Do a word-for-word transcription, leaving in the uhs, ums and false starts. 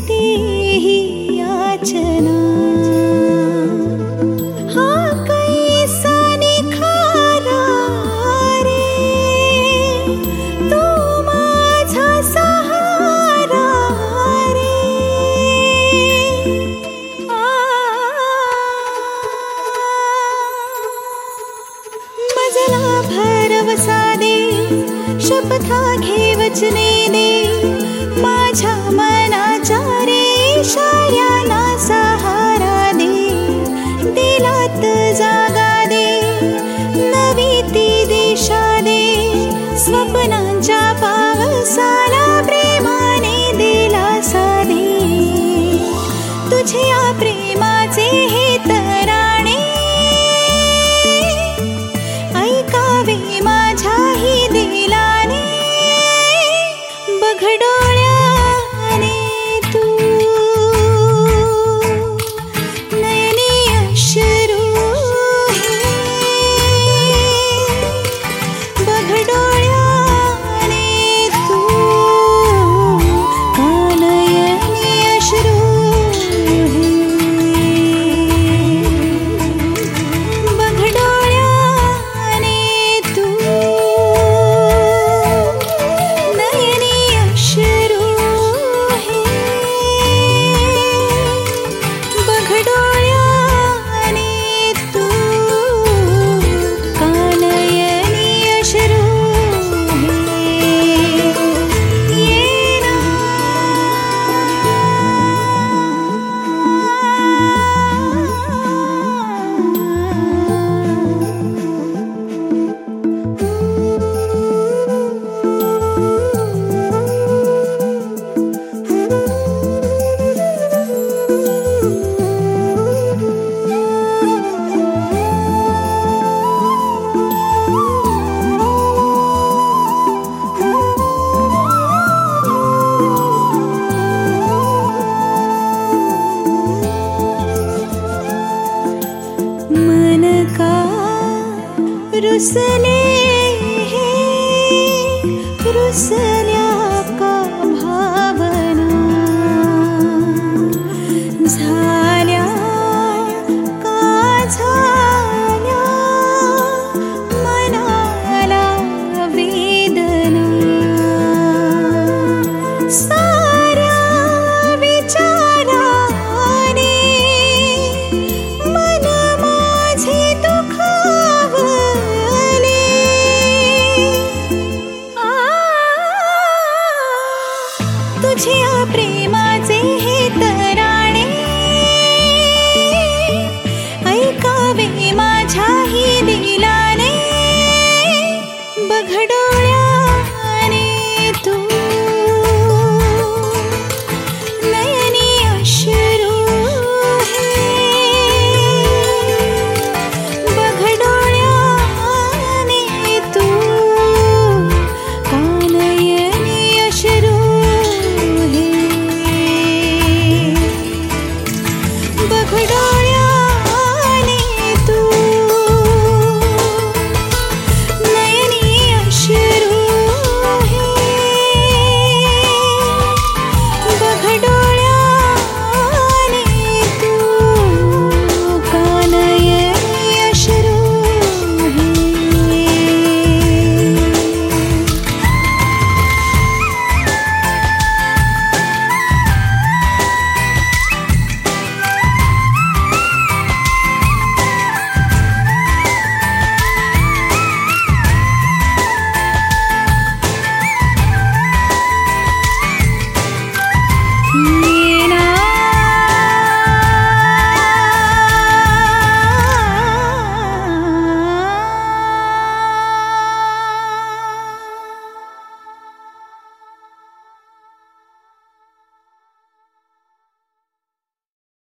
तेही याचना हा कैसा निखारा रे तू माझा सहारा रे आ मजला भरवसा दे शपथा घे वचने दे माझ्या मनाच्या रे इशाऱ्याला सहारा दे दिलात जागा दे नवी ती दिशा दे स्वप्नांच्या पावसाला प्रेमाने दिलासा दे तुझ्या प्रेमाचे हे तराणे ऐकावे माझ्याही दिलाने बघ डोळ्याने तू नयनी अश्रू हे बघ डोळ्याने तू का नयनी अश्रू हे बघ डोळ्याने तू नयनी अश्रू हे बघ डोळ्याने तू का नयनी अश्रू हे ये ना मन का रुसले